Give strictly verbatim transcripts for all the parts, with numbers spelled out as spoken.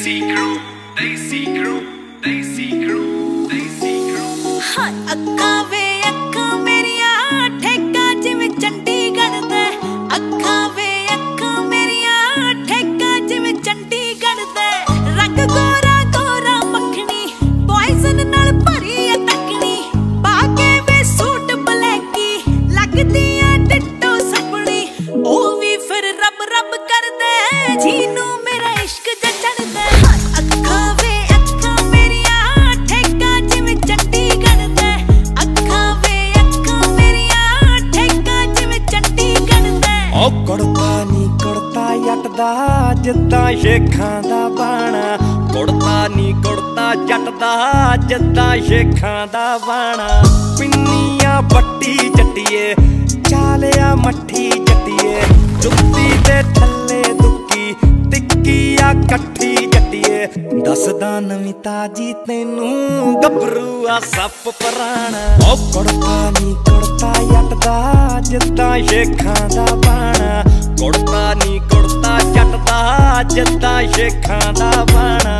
Daisy crew, Daisy crew, Daisy crew, Daisy crew. हाँ अक्खा वे अक्खा मेरिया ठेका जिवें चंडीगढ़ दे अक्खा वे अक्खा मेरिया ठेका जिवें चंडीगढ़ दे रंग गोरा गोरा मखनी पॉइजन नाल भरी है तकनी पाके वे सूट ब्लैकी लगदी है डिट्टो सपनी ओ भी फिर रब रब कर दे जीनू मेरा इश्क जचड़ दे अक्खा वे अक्खा मेरिया ठेका जिवें चंडीगढ़ दे अक्खा वे अक्खा मेरिया ठेका जिवें चंडीगढ़ दे ओ कुड़ता नी कुड़ता जट दा जिद्दां शेखां दा बाणा कुड़ता नी कुड़ता जट दा जिद्दां शेखां दा बाणा पिन्नियां पट्टी जट्टिए चालिया मट्ठी जट्टिए जुत्ती दे थल्ले दुक्की टिक्किया कट्ठी जट्टिए दसदा नवीं ताजी तैनू गभरू आ सप पराणा ओ कुड़ता नी कुड़ता जट दा जिद्दां शेखां दा बाणा कुड़ता नी कुड़ता जट दा जिद्दां शेखां दा बाणा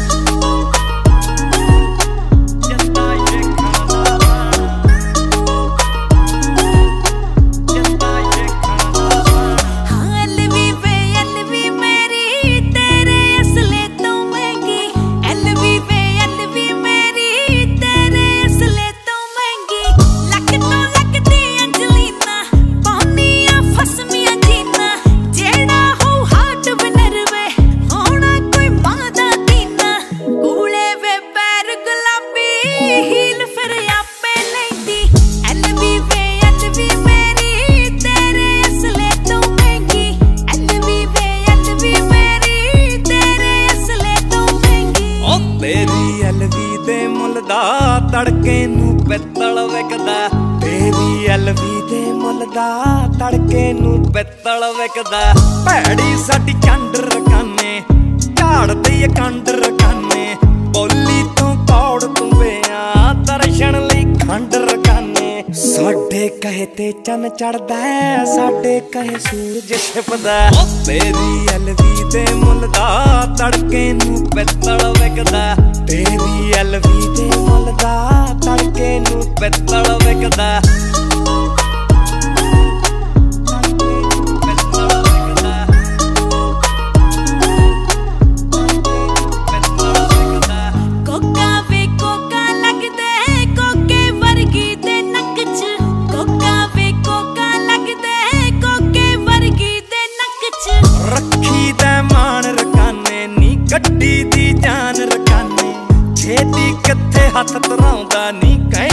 तेरी अलवी दे मुल दा तड़के नू पित्तल विकदा तेरी अलवी दे मुल दा तड़के नू पित्तल विकदा भैड़ी साडी चंड रकाने झाड़दी कंड रकाने बोली तू कौड़ तू बेआ दर्शन लई खंड रकाने साडे कहे ते चन चढ़दा साडे कहे सूरज छिपदा तेरी अलवी दे मुल दा तड़के नू पित्तल विकदा तेरी अलवी दे मुल दा तड़के नू पित्तल विकदा रखी दे मान रकाने नी गड्डी दी जान रकाने छेती किथे हथ धराउंदा नी